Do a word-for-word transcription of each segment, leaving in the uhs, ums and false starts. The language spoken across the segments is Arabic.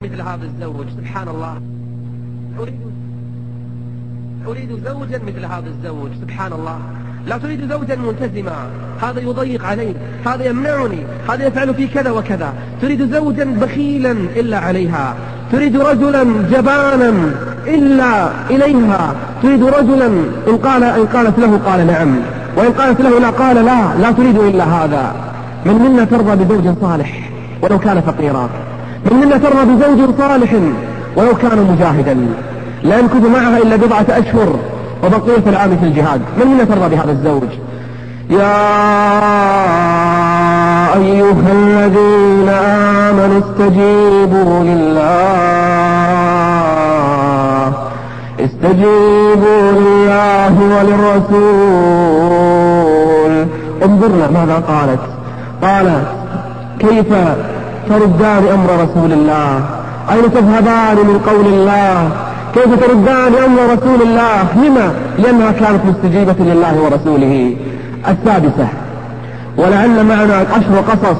مثل هذا الزوج. سبحان الله، أريد أريد زوجا مثل هذا الزوج. سبحان الله، لا تريد زوجا ملتزما، هذا يضيق عليه، هذا يمنعني، هذا يفعل في كذا وكذا. تريد زوجا بخيلا إلا عليها، تريد رجلا جبانا إلا إليها، تريد رجلا إن قال إن قالت له قال نعم، وإن قالت له لا قال لا، لا تريد إلا هذا. من منا ترضى بزوج صالح ولو كان فقيرا، من منا ترضى بزوج صالح ولو كان مجاهدا لا يمكث معها إلا بضعة أشهر وبقية العام في الجهاد؟ من منا ترضى بهذا الزوج؟ يا أيها الذين آمنوا استجيبوا لله استجيبوا لله وللرسول. انظرنا ماذا قالت. قالت كيف تردان أمر رسول الله؟ أين تذهبان من قول الله؟ كيف تردان أمر رسول الله؟ لما؟ لأنها كانت مستجيبة لله ورسوله. السادسة، ولعل معنا عشر قصص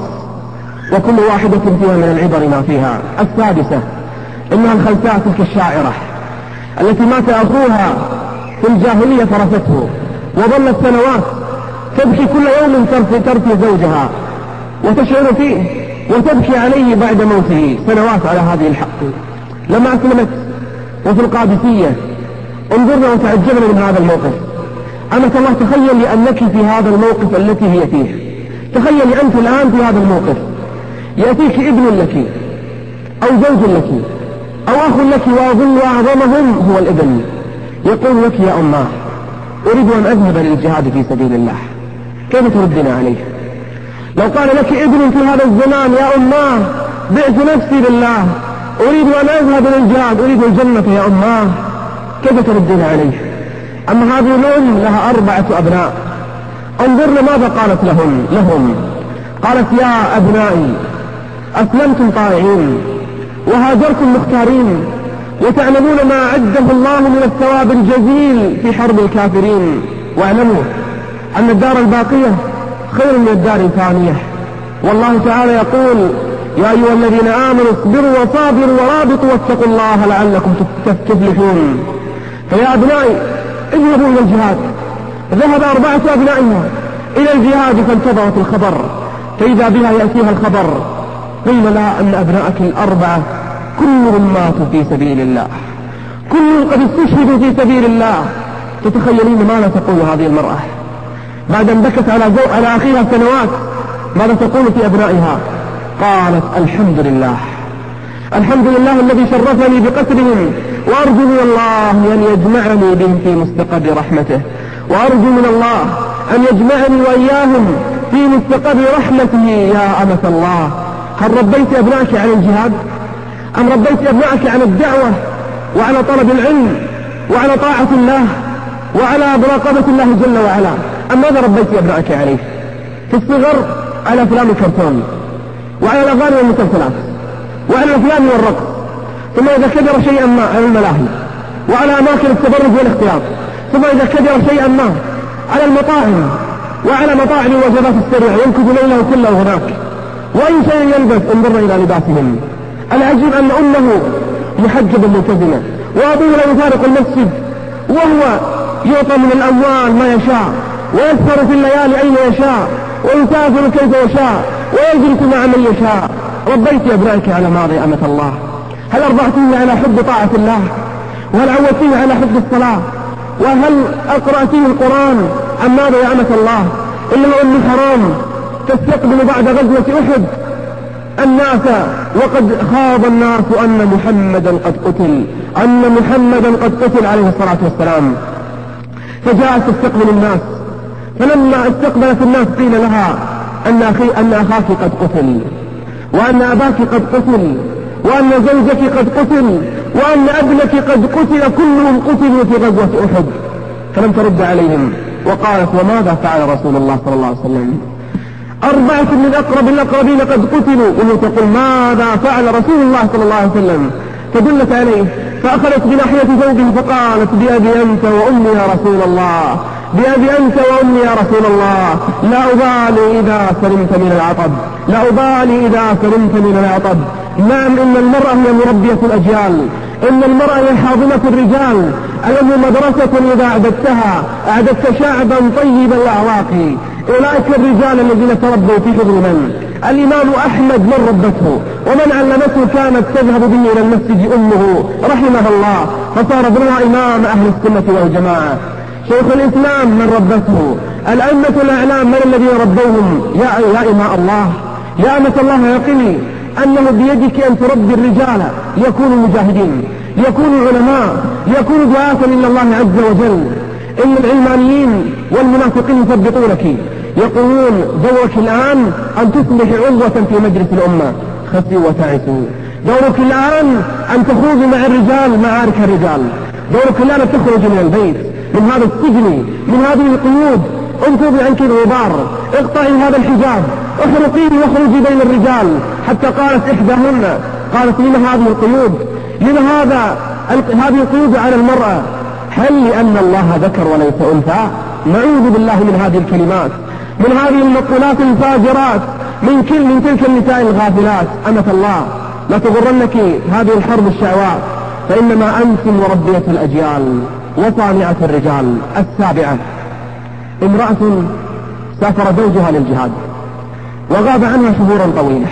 وكل واحدة فيها من العبر ما فيها. السادسة، إنها الخلساء تلك الشاعرة التي مات أخوها في الجاهلية فرثته، وظلت سنوات تبكي كل يوم ترثي ترثي زوجها وتشعر فيه وتبكي عليه بعد موته سنوات على هذه الحق. لما أسلمت وفي القادسية انظرنا وتعجبنا من هذا الموقف. أمة الله، تخيلي أنك في هذا الموقف التي هي فيه. تخيلي أنت الآن في هذا الموقف، يأتيك ابن لك أو زوج لك أو أخ لك، وأظن أعظمهم هو الابن، يقول لك يا أماه أريد أن أذهب للجهاد في سبيل الله، كيف تردين عليه؟ لو قال لك ابن في هذا الزمان يا أماه بعت نفسي لله، أريد أن أذهب للجهاد، أريد الجنة يا أماه، كيف تردين عليه؟ أما هذه الأم لها أربعة أبناء، انظرنا ماذا قالت لهم لهم قالت يا أبنائي أسلمتم طائعين وهاجرتم مختارين، وتعلمون ما عده الله من الثواب الجزيل في حرب الكافرين، واعلموا أن الدار الباقية خير من الدار الفانية. والله تعالى يقول يا أيها الذين آمنوا اصبروا وصابروا ورابطوا واتقوا الله لعلكم تفلحون. فيا أبنائي اذهبوا إلى الجهاد. ذهب أربعة أبنائها إلى الجهاد فانتظرت الخبر، فإذا بها يأتيها الخبر قيل لها أن أبنائك الأربعة كلهم ماتوا في سبيل الله، كلهم قد استشهدوا في سبيل الله. تتخيلين ماذا تقول هذه المرأة بعد أن بكت على, زو... على أخيها سنوات؟ ماذا تقول في أبنائها؟ قالت الحمد لله، الحمد لله الذي شرفني بقتلهم، وأرجو من الله أن يجمعني بهم في مستقبل رحمته، وأرجو من الله أن يجمعني وإياهم في مستقبل رحمته. يا أمة الله، هل ربيت أبنائك عن الجهاد؟ أم ربيت أبنائك عن الدعوة وعلى طلب العلم وعلى طاعة الله وعلى مراقبة الله جل وعلا؟ أم ماذا ربيت أبنائك عليه؟ في الصغر على أفلام الكرتون وعلى الأغاني والمسلسلات وعلى الأفلام والرقص، ثم إذا كبر شيئا ما على الملاهي وعلى أماكن التبرج والاختيار، ثم إذا كبر شيئا ما على المطاعم وعلى مطاعم الوجبات السريعة يمكث ليله كله هناك. وأي شيء يلبس انظرنا إلى لباسهم. العجيب أن أمه محجبة ملتزمة وأبوه لا يفارق المسجد، وهو يعطى من الأموال ما يشاء ويسهر في الليالي أين يشاء ويسافر كيف يشاء ويجلس مع من يشاء. ربيت أبنائك على ماذا يا أمة الله؟ هل أرضعتيه على حب طاعة الله؟ وهل عودتيه على حب الصلاة؟ وهل أقرأتيه القرآن؟ أم ماذا يا أمة الله؟ إلا أم حرام تستقبل بعد غزوة أحد الناس وقد خاض الناس أن محمدا قد قتل، أن محمدا قد قتل عليه الصلاة والسلام، فجاءت تستقبل الناس، فلما استقبلت الناس قيل لها أن, أخي أن أخاك قد قتل، وأن أباك قد قتل، وأن زوجك قد قتل، وأن ابنك قد قتل، كلهم قتلوا في غزوة أحد. فلم ترد عليهم وقالت وماذا فعل رسول الله صلى الله عليه وسلم؟ أربعة من أقرب الأقربين قد قتلوا، وهي تقول ماذا فعل رسول الله صلى الله عليه وسلم؟ فدلت عليه فأخذت بناحية زوجه فقالت بأبي أنت وأمي يا رسول الله، بأبي أنت وأمي يا رسول الله، لا أبالي إذا سلمت من العطب، لا أبالي إذا سلمت من العطب، نعم، إن المرأة هي مربية الأجيال، إن المرأة هي حاضنة الرجال، أنه مدرسة إذا أعددتها أعددت شعبا طيب الأعراق. أولئك الرجال الذين تربوا في حضن من؟ الإمام أحمد من ربته ومن علمته كانت تذهب به إلى المسجد أمه رحمها الله، فصار ابنها إمام أهل السنة والجماعة. شيخ الإسلام من ربته، الأئمة الأعلام من الذين ربوهم؟ يا, يا إماء الله، يا أمة الله، يقني أنه بيدك أن تربي الرجال ليكونوا مجاهدين، ليكونوا علماء، ليكونوا دعاة إلى الله عز وجل. إن العلمانيين والمنافقين يثبطونك، يقولون دورك الآن أن تصبح عضوة في مجلس الأمة، خسوا وتعسوا. دورك الآن أن تخوض مع الرجال معارك الرجال. دورك الآن أن تخرج من البيت، من هذا السجن، من هذه القيود. انفضي عنك الغبار، اقطعي هذا الحجاب، احرقيه واخرجي بين الرجال. حتى قالت إحداهن، قالت لما هذه القيود؟ لما هذا هذه القيود على المرأة؟ هل لأن الله ذكر وليس أنثى؟ نعوذ بالله من هذه الكلمات، من هذه المقولات الفاجرات، من كل من تلك النساء الغافلات. أمة الله، لا تغرنك هذه الحرب الشعواء، فإنما أنت مربية الأجيال وصانعة الرجال. السابعة، امرأة سافر زوجها للجهاد وغاب عنها شهورا طويلة،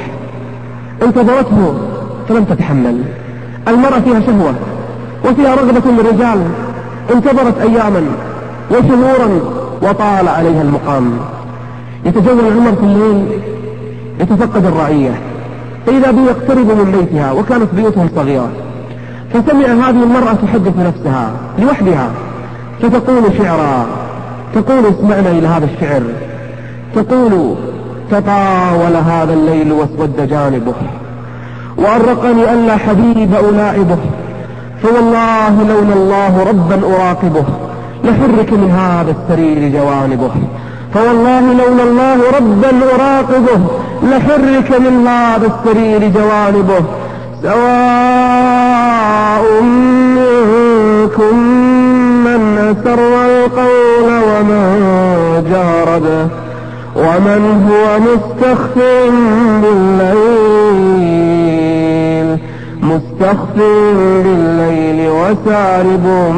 انتظرته فلم تتحمل. المرأة فيها شهوة وفيها رغبة للرجال، انتظرت أياما وشهورا وطال عليها المقام. يتجول العمر في الليل يتفقد الرعية، فإذا به يقترب من بيتها، وكانت بيوتهم صغيرة. فسمع هذه المرأة تحدث نفسها لوحدها، فتقول شعرا، تقول اسمعنا إلى هذا الشعر، تقول: تطاول هذا الليل واسود جانبه، وأرقني ألا حبيب ألاعبه، فوالله لولا الله ربا أراقبه، لحرك من هذا السرير جوانبه، فوالله لولا الله ربا أراقبه، لحرك من هذا السرير جوانبه، سواء منكم من أسر القول ومن جهر به، ومن هو مستخف بالليل مستخف بالليل وسارب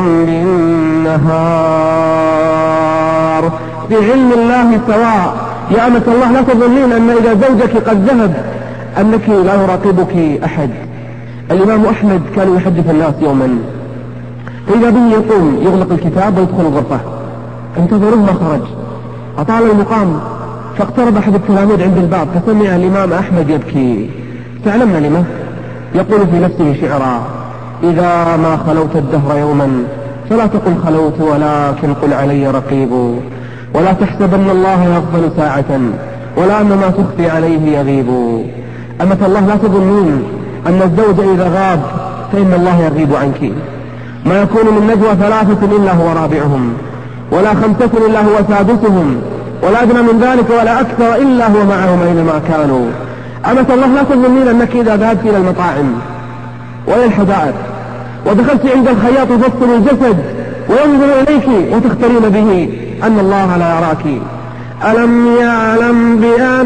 بالنهار. في علم الله سواء. يا أمة الله، لا تظنين أن إذا زوجك قد ذهب أنك لا يراقبك أحد. الإمام أحمد كان يحدث الناس يوما، فإذا به يقوم يغلق الكتاب ويدخل الغرفة، انتظروه ما خرج، أطال المقام، فاقترب أحد التلاميذ عند الباب فسمع الإمام أحمد يبكي. تعلمنا لما؟ يقول في نفسه شعرا: إذا ما خلوت الدهر يوما فلا تقل خلوت، ولكن قل علي رقيب، ولا تحسبن الله يغفل ساعة، ولا أن ما تخفي عليه يغيب. أمة الله، لا تظنين أن الزوج إذا غاب فإن الله يغيب عنك. ما يكون من نجوى ثلاثة إلا هو رابعهم، ولا خمسة إلا هو سادسهم، ولا أدنى من ذلك ولا أكثر إلا هو معهم أينما كانوا. أمة الله، لا تظنين أنك إذا ذهبت إلى المطاعم وإلى الحدائق ودخلت عند الخياط يفصل الجسد وينظر إليك وتخترين به أن الله لا يراك. ألم يعلم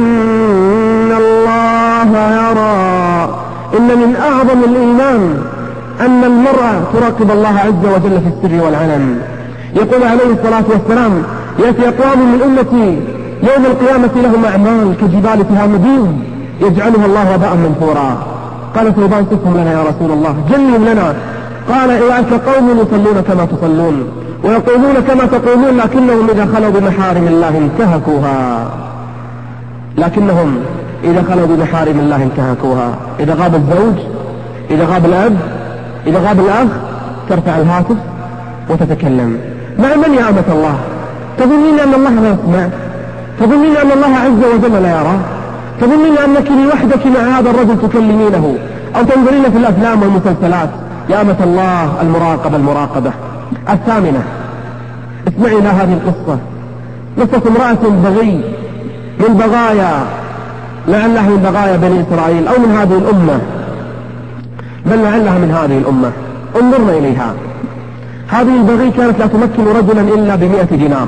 بأن الله يرى؟ إن من أعظم الإيمان أن المرأة تراقب الله عز وجل في السر والعلن. يقول عليه الصلاة والسلام: يأتي أقوام من أمتي يوم القيامة لهم أعمال كجبال تهامدين يجعلها الله وباء منثورا. قال ثوبان: صفهم لنا يا رسول الله، جلهم لنا. قال: أولئك قوم يصلون كما تصلون ويقومون كما تقومون، لكنهم إذا خلوا بمحارم الله انتهكوها. لكنهم إذا خلوا بمحارم الله انتهكوها. إذا غاب الزوج، إذا غاب الأب، إذا غاب الأخ، ترفع الهاتف وتتكلم. مع من يا أمة الله؟ تظنين أن الله لا يسمع؟ تظنين أن الله عز وجل لا يرى؟ تظنين أنك لوحدك مع هذا الرجل تكلمينه أو تنظرين في الأفلام والمسلسلات؟ يا أمة الله، المراقبة المراقبة. الثامنة، اسمعي إلى هذه القصة. قصة امرأة بغي من بغايا، لعلها من بغايا بني إسرائيل أو من هذه الأمة، بل لعلها من هذه الأمة. انظرنا إليها. هذه البغي كانت لا تمكن رجلا إلا بمئة دينار.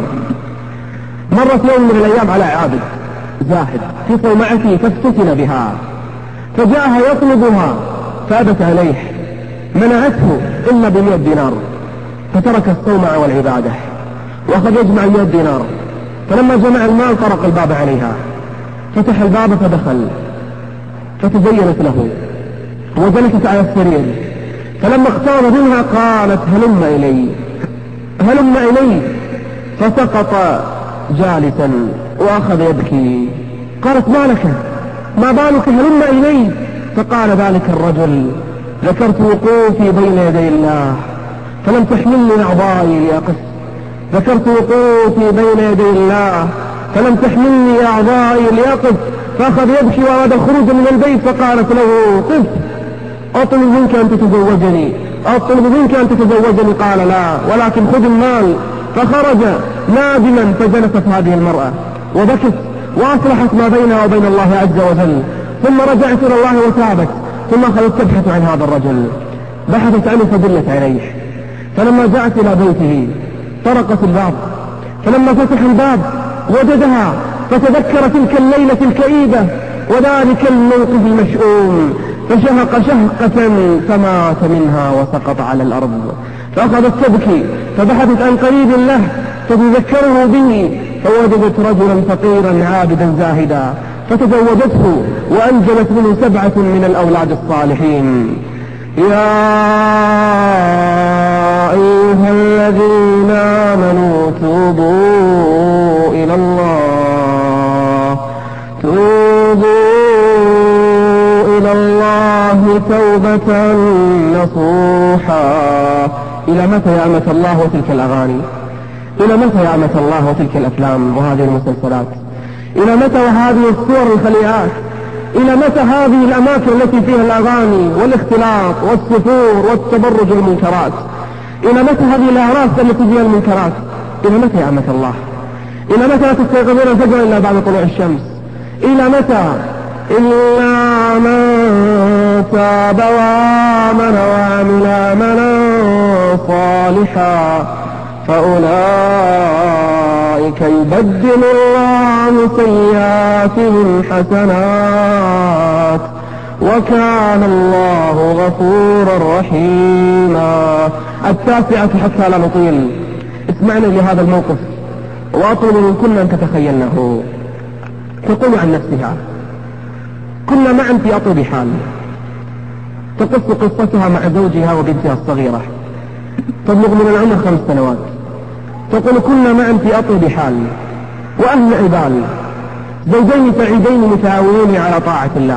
مرت يوم من الأيام على عابد زاهد في صومعته فافتتن بها، فجاءها يطلبها فأبت عليه، منعته إلا بمئة دينار، فترك الصومعة والعبادة وأخذ يجمع مئة دينار. فلما جمع المال طرق الباب عليها، فتح الباب فدخل، فتزينت له وجلست على السرير. فلما اقترب منها قالت هلم إلي هلم إلي، فسقط جالسا وأخذ يبكي. قالت ما لك، ما بالك، هلم إلي؟ فقال ذلك الرجل ذكرت وقوفي بين يدي الله فلم تحملني أعضائي لأقف، ذكرت وقوفي بين يدي الله فلم تحملني أعضائي لأقف. فأخذ يبكي وأراد الخروج من البيت، فقالت له قف، أطلب منك أن تتزوجني، أطلب منك أن تتزوجني. قال لا، ولكن خذ المال. فخرج نادما، فجلست هذه المرأة وبكت وأصلحت ما بينها وبين الله عز وجل، ثم رجعت إلى الله وتابت، ثم أخذت تبحث عن هذا الرجل، بحثت عنه فدلت عليه. فلما جاءت إلى بيته طرقت الباب، فلما فتح الباب وجدها، فتذكر تلك الليلة الكئيبة وذلك الموقف المشؤوم، فشهق شهقة فمات منها وسقط على الأرض. فأخذت تبكي، فبحثت عن قريب له فتذكره به، فوجدت رجلا فقيرا عابدا زاهدا، فتزوجته وأنجبت منه سبعة من الأولاد الصالحين. يا أيها الذين آمنوا توبوا إلى الله توبوا إلى الله توبة نصوحا. إلى متى يا أمة الله وتلك الأغاني؟ إلى متى يا أمة الله وتلك الأفلام وهذه المسلسلات؟ إلى متى وهذه الصور الخليعات؟ إلى متى هذه الأماكن التي فيها الأغاني والاختلاط والسفور والتبرج والمنكرات؟ إلى متى هذه الأعراس التي فيها المنكرات؟ إلى متى يا أمة الله؟ إلى متى لا تستيقظون الفجر إلا بعد طلوع الشمس؟ إلى متى؟ إلا من تاب وآمن وعمل عملا صالحا فأولئك يبدل الله سيئاتهم حسنات وكان الله غفورا رحيما. التاسعة حتى لا نطيل، اسمعنا لهذا الموقف وأطلب من كل أن تتخيلنه. تقول عن نفسها: كنا معا في أطيب حال. تقص قصتها مع زوجها وبنتها الصغيرة تبلغ من العمر خمس سنوات. تقول: كنا معا في أطيب حال وأهل عبال، زوجين سعيدين متعاونين على طاعة الله.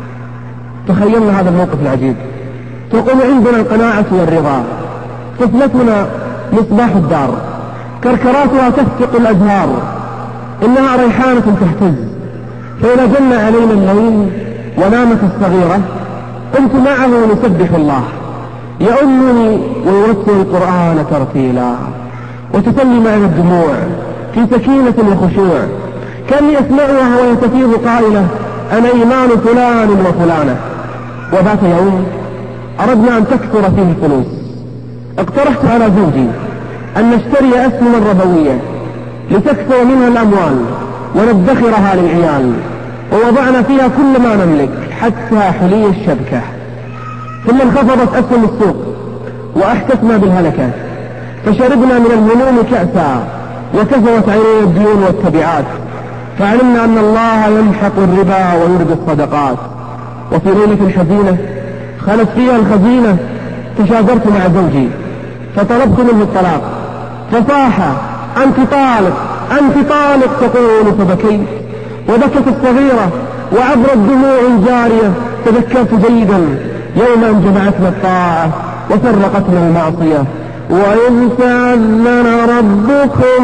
تخيلنا هذا الموقف العجيب. تقول: عندنا القناعة والرضا، طفلتنا مصباح الدار، كركراتها تفتق الأزهار، إنها ريحانة تهتز، فإذا جن علينا الليل ونامت الصغيرة قمت معه نسبح الله، يؤمني ويرتل القرآن ترتيلا، وتسلي معنا الدموع في سكينة وخشوع، كأني أسمعها وهي تفيض قائلة: أنا إيمان فلان وفلانة. وذات يوم أردنا أن تكثر فيه الفلوس، اقترحت على زوجي أن نشتري أسهما ربوية لتكثر منها الأموال وندخرها للعيال، ووضعنا فيها كل ما نملك حتى حلي الشبكة. ثم انخفضت أسهم السوق وأحسسنا بالهلكة، فشربنا من الهموم كأسا وكثرت علينا الديون والتبعات، فعلمنا أن الله يمحق الربا ويربي الصدقات. وفي ليلة حزينة خلت فيها الخزينة تشاجرت مع زوجي فطلبت منه الطلاق، فصاح: أنت طالق أنت طالق تقول. فبكيت وبكت الصغيرة وعبرت دموع جارية. تذكرت جيدا يوم أن جمعتنا الطاعة وفرقتنا المعصية. وإذ تأذن ربكم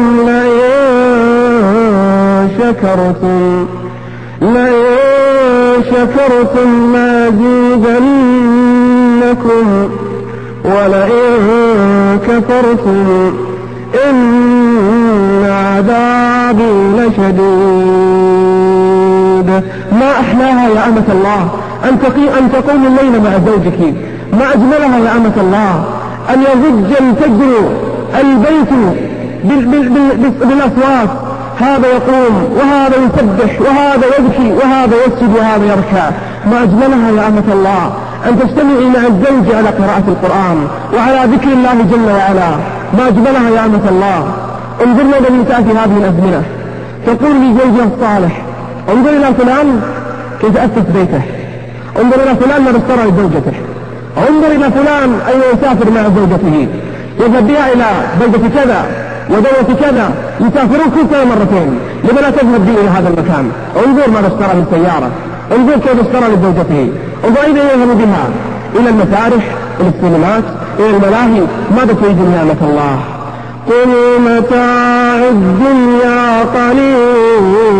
لئن شكرتم لئن شكرتم لأزيدنكم ولئن كفرتم إن عذابي لشديد. ما أحلاها يا أمة الله أن تقوم الليل مع زوجك، ما أجملها يا أمة الله أن يضج الفجر البيت بالأصوات، هذا يقوم وهذا يسبح وهذا يبكي وهذا يسجد وهذا يركع. ما أجملها يا أمة الله أن تجتمعي مع الزوج على قراءة القرآن وعلى ذكر الله جل وعلا. ما أجملها يا أمة الله. انظرنا إلى النساء في هذه الأزمنة، تقول لزوجها الصالح انظر إلى فلان كيف أسس بيته، انظر إلى فلان ماذا اشترى لزوجته، انظر إلى فلان أين يسافر مع زوجته، يذهب بها إلى بلدة كذا ودولة كذا، يسافرون كل سنة مرتين، لما لا تذهب بي إلى هذا المكان؟ انظر ماذا اشترى من سيارة، انظر كيف اشترى لزوجته، انظر أين يذهب بها؟ إلى المسارح، إلى السينمات، إلى الملاهي. ماذا تريد يا أمة الله؟ قل متاع الدنيا قليل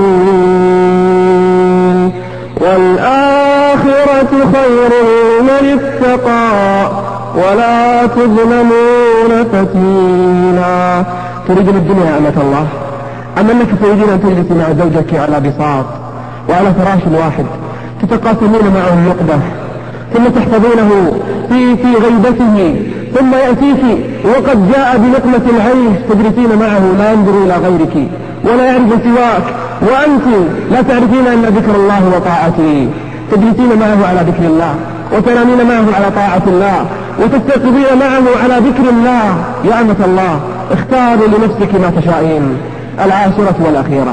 والآخرة خير لمن اتقى ولا تظلمون فتيلا. تريدون الدنيا يا أمة الله أم أنك تريدين أن تجلسي مع زوجك على بساط وعلى فراش واحد تتقاسمون معه اللقبة، ثم تحفظونه في في غيبته، ثم يأتيك وقد جاء بلقمة العيش تجلسين معه لا ينظر إلى غيرك ولا يعرف سواك، وأنت لا تعرفين إلا ذكر الله وطاعته، تجلسين معه على ذكر الله وتنامين معه على طاعة الله وتستيقظين معه على ذكر الله. يا أمة الله اختاري لنفسك ما تشائين. العاشرة والأخيرة،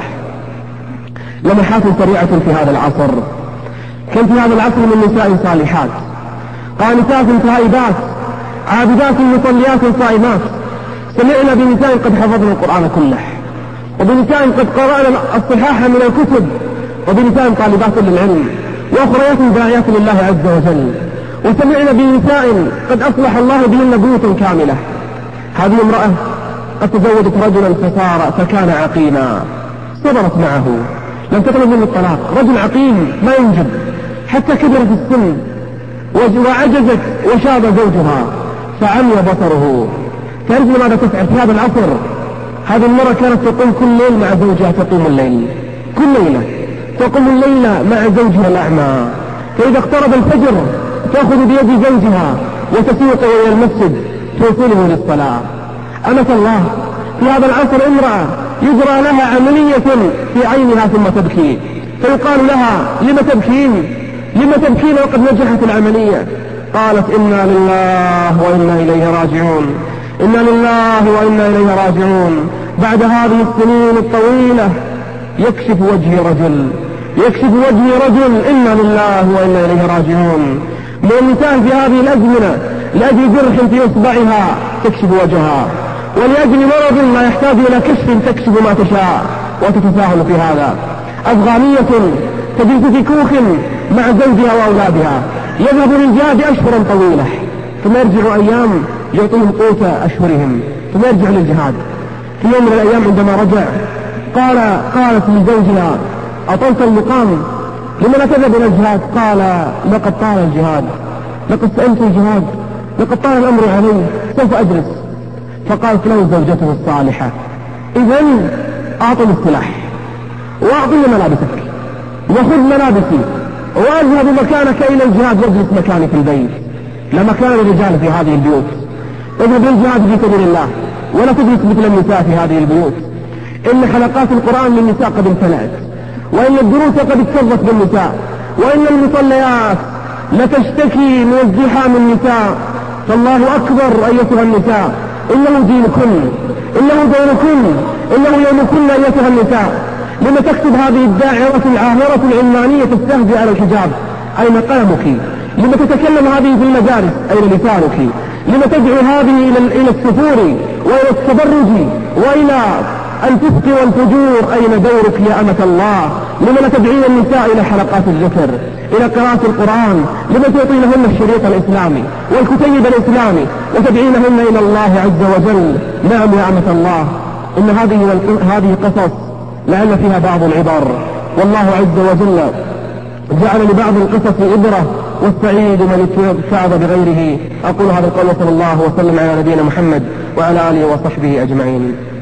لمحات سريعة في هذا العصر. كم في هذا العصر من نساء صالحات قانتات تائبات عابدات مصليات صائمات. سمعنا بنساء قد حفظنا القرآن كله، وبنساء قد قرأنا الصحاح من الكتب، وبنساء طالبات للعلم، وأخريات داعيات لله عز وجل. وسمعنا بنساء قد أصلح الله بهن بيوت كاملة. هذه امرأة قد تزوجت رجلا فصار فكان عقيما، صبرت معه لم تطلب منه الطلاق، رجل عقيم ما ينجب حتى كبر في السن وعجزت وشاب زوجها فعمي بصره. تعرفون ماذا تفعل في هذا العصر؟ هذه المرأة كانت تقوم كل ليل مع زوجها، تقوم الليل كل ليلة تقوم الليلة مع زوجها الأعمى، فإذا اقترب الفجر تأخذ بيد زوجها وتسوق إلى المسجد توصله للصلاة. أمة الله في هذا العصر امرأة يجرى لها عملية في عينها ثم تبكي، فيقال لها لم تبكين لم تبكين وقد نجحت العملية؟ قالت إنا لله وإنا إليه راجعون، إنا لله وإنا إليه راجعون. بعد هذه السنين الطويلة يكشف وجهي رجل يكشف وجهي رجل إنا لله وإنا إليه راجعون. من النساء في هذه الأزمنة لأجل جرح في إصبعها تكشف وجهها، ولأجل مرض لا يحتاج إلى كشف تكشف ما تشاء وتتساهل في هذا. أفغانية تجلس في كوخ مع زوجها وأولادها، يذهب للجهاد أشهرا طويلة ثم يرجع أيام يعطيهم قوت أشهرهم ثم يرجع للجهاد. في يوم من الأيام عندما رجع قال قالت لزوجها أطلت المقام لما لا تذهب إلى الجهاد؟ قال لقد طال الجهاد، لقد سألت الجهاد، لقد طال الأمر علي، سوف أجلس. فقالت له زوجته الصالحة إذن أعطني السلاح وأعطني ملابسك وخذ ملابسي وأذهب مكانك إلى الجهاد واجلس مكاني في البيت. لا مكان للرجال في هذه البيوت، اذهب للجهاد في سبيل الله ولا تجلس مثل النساء في هذه البيوت. إن حلقات القرآن للنساء قد امتلأت، وإن الدروس قد اكتظت بالنساء، وإن المصليات لتشتكي من ازدحام النساء. فالله أكبر أيتها النساء، إنه دينكن، إنه دينكن، إنه يومكن أيتها النساء. لما تكتب هذه الداعرة العاهرة العلمانية تستهزئ على الحجاب؟ أين قلمك؟ لما تتكلم هذه في المدارس؟ أين لسانك؟ لما تدعو هذه إلى السفور وإلى التبرج وإلى الفسق والفجور؟ أين دورك يا أمة الله؟ لما لا تدعين النساء إلى حلقات الذكر، إلى قراءة القرآن؟ لما تعطينهن الشريط الإسلامي والكتيب الإسلامي وتدعينهن إلى الله عز وجل؟ نعم يا أمة الله، إن هذه هذه قصص لعل فيها بعض العبر، والله عز وجل جعل لبعض القصص إبرة، والسعيد من اتعظ بغيره. أقول هذا القول وصلى الله وسلم على نبينا محمد وعلى آله وصحبه أجمعين.